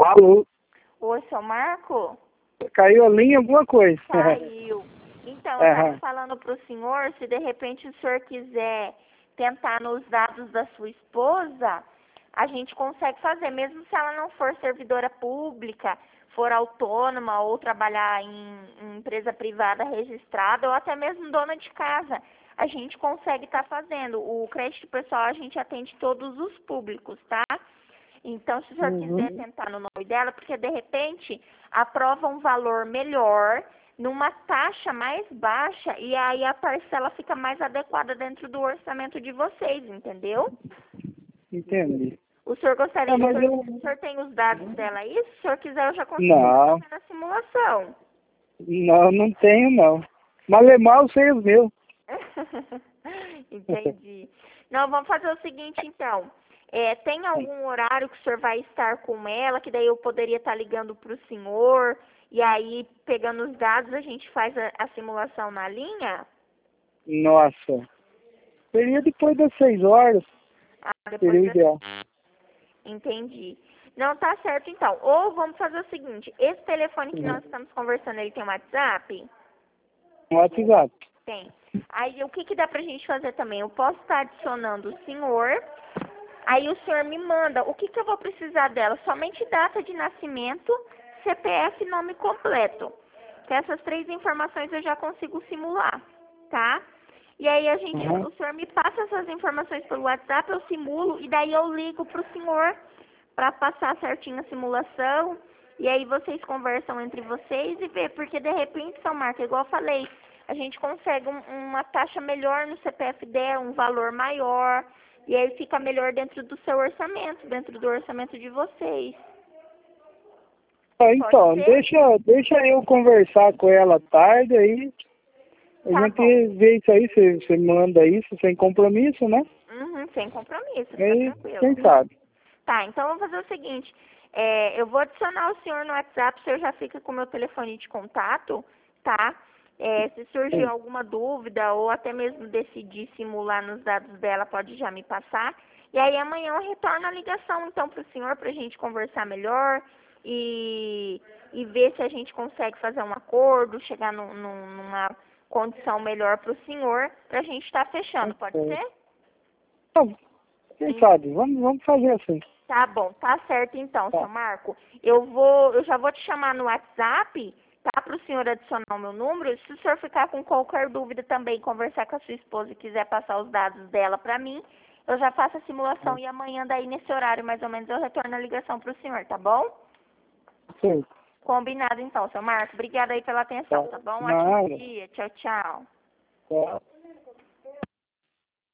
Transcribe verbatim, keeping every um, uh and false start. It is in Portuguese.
Alô? Oi, seu Marco? Caiu a linha, alguma coisa? Caiu. Então, eu estava falando para o senhor, se de repente o senhor quiser tentar nos dados da sua esposa, a gente consegue fazer, mesmo se ela não for servidora pública, for autônoma ou trabalhar em, em empresa privada registrada ou até mesmo dona de casa. A gente consegue estar tá fazendo. O crédito pessoal a gente atende todos os públicos, tá? Então, se o senhor Uhum. quiser tentar no nome dela, porque de repente aprova um valor melhor, numa taxa mais baixa, e aí a parcela fica mais adequada dentro do orçamento de vocês, entendeu? Entendi. O senhor gostaria, É, mas o, senhor, eu... o senhor tem os dados dela aí? Se o senhor quiser, eu já consigo Não. fazer na simulação. Não, não tenho, não. Malemar sei os meus. Entendi. Não, vamos fazer o seguinte, então. É, tem algum horário que o senhor vai estar com ela, que daí eu poderia estar ligando para o senhor, e aí, pegando os dados, a gente faz a, a simulação na linha? Nossa. Seria depois das seis horas. Ah, depois Seria o da... ideal. Entendi. Não, tá certo, então. Ou vamos fazer o seguinte, esse telefone que nós estamos conversando, ele tem um WhatsApp? No WhatsApp. Tem. Aí, o que que dá pra gente fazer também? Eu posso estar adicionando o senhor, aí o senhor me manda, o que que eu vou precisar dela? Somente data de nascimento, C P F e nome completo. Que essas três informações eu já consigo simular, tá? E aí a gente, Uhum. o senhor me passa essas informações pelo WhatsApp, eu simulo e daí eu ligo pro senhor para passar certinho a simulação. E aí vocês conversam entre vocês e vê, porque de repente, São Marco, igual eu falei, a gente consegue um, uma taxa melhor no C P F dela, um valor maior, e aí fica melhor dentro do seu orçamento, dentro do orçamento de vocês. É, então, deixa, deixa eu conversar com ela à tarde aí. A Tá gente bom. vê isso aí, você, você manda isso sem compromisso, né? Uhum, sem compromisso, fica Aí, tranquilo. quem sabe? Tá, então vamos fazer o seguinte, é, eu vou adicionar o senhor no WhatsApp, o senhor já fica com o meu telefone de contato, tá? É, se surgir Sim. alguma dúvida ou até mesmo decidir simular nos dados dela, pode já me passar. E aí amanhã eu retorno a ligação então para o senhor para a gente conversar melhor e, e ver se a gente consegue fazer um acordo, chegar num, num, numa condição melhor para o senhor, para a gente estar fechando, pode É. ser? Então, quem Sim. sabe? Vamos, vamos fazer assim. Tá bom, tá certo então, Tá. seu Marco. Eu vou, eu já vou te chamar no WhatsApp, tá? Para o senhor adicionar o meu número. Se o senhor ficar com qualquer dúvida também, conversar com a sua esposa e quiser passar os dados dela para mim, eu já faço a simulação e amanhã daí nesse horário mais ou menos eu retorno a ligação para o senhor, tá bom? Sim. Combinado então, seu Marco. Obrigada aí pela atenção, tá bom? Nada. Ótimo dia. Tchau, tchau. Tá.